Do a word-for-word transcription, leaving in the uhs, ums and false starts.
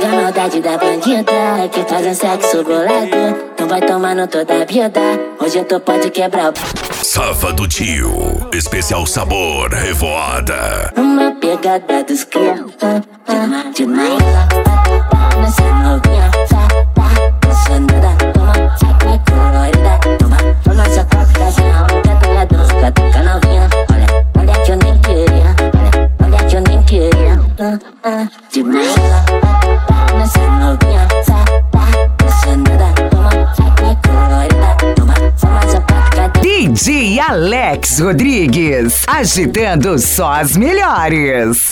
Pega a maldade da bandida que fazem sexo bolado. Não vai tomando toda a vida. Hoje eu tô pode quebrar o... Safa do Tio, especial sabor revoada. Uma pegada dos cria de manhã. Nessa novinha, tá, tá, sonora. Toma, saca colorida. Toma, toma essa cocazinha. Tenta lá dança, catuca novinha. Olha, olha que eu nem queria. Olha, olha que eu nem queria. De manhã, nessa novinha, tá, tá, sonora. Toma, saca colorida. Toma, toma essa cocazinha. D J Alex Rodrigues, agitando só as melhores.